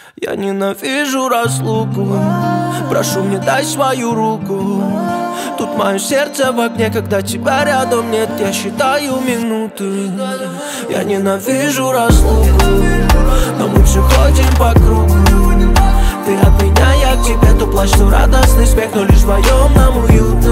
Я ненавижу разлуку, прошу, мне дай свою руку. Тут мое сердце в огне, когда тебя рядом нет. Я считаю минуты. Я ненавижу разлуку, но мы все ходим по кругу. Ты от меня, я к тебе, то плачь, то радостный смех, но лишь вдвоем нам уютно.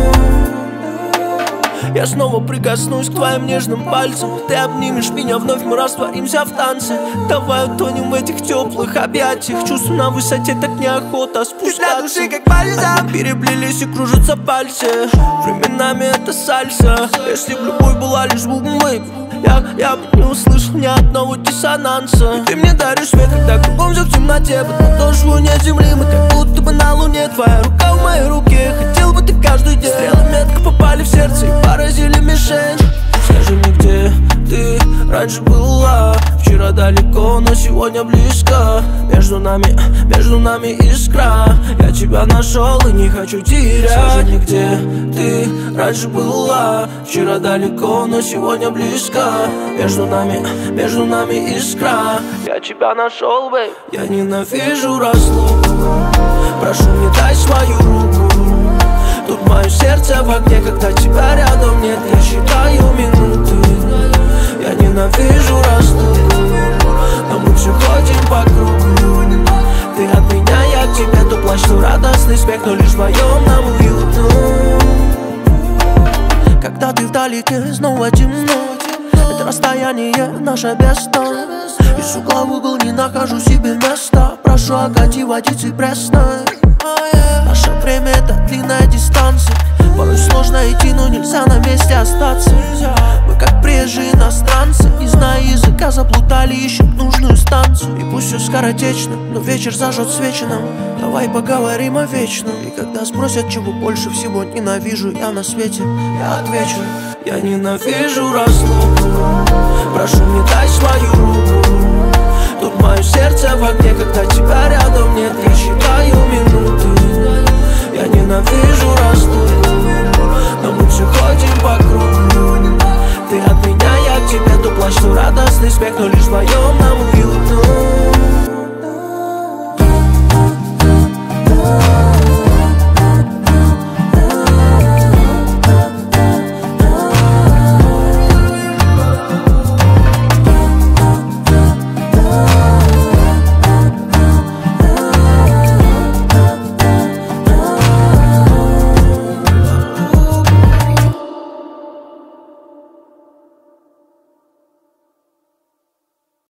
Я снова прикоснусь к твоим нежным пальцам. Ты обнимешь меня, вновь мы растворимся в танце. Давай утонем в этих теплых объятиях. Чувства на высоте, так неохота спускаться. Для души как бальзам. Они переплелись и кружатся пальцы. Временами это сальса. Если бы любовь была лишь звуком вейв, я бы не услышал ни одного диссонанса. И ты мне даришь свет, когда кругом все в темноте. Под подошву нет земли, мы как будто бы на луне. Твоя рука в моей руке, хотел бы ты каждый день. Стрелы метко попали в сердце и поразили мишень. Скажи мне, где ты раньше была? Вчера далеко, но сегодня близко. Между нами искра. Я тебя нашел и не хочу терять. Скажи мне, где ты раньше была? Вчера далеко, но сегодня близко. Между нами искра. Я тебя нашел, бэй. Я ненавижу разлуку, прошу, мне дай свою руку. Тут мое сердце в огне, когда тебя рядом нет. Я считаю минуты. Я ненавижу разлуку, но мы все ходим по кругу. Ты от меня, я к тебе, то плачь, то радостный смех, но лишь вдвоем нам уютно. Когда ты вдалеке, снова темно. Это расстояние наше место. Из угла в угол не нахожу себе места. Прошу, окати водицей пресной. Наше время — это длинная дистанция. Порой сложно идти, но нельзя на месте остаться. Мы как приезжие иностранцы, не зная языка, заплутали, ищут нужную станцию. И пусть все скоротечно, но вечер зажжет свечи нам. Давай поговорим о вечном. И когда спросят, чего больше всего ненавижу я на свете, я отвечу: я ненавижу разлуку, прошу, мне дай свою руку.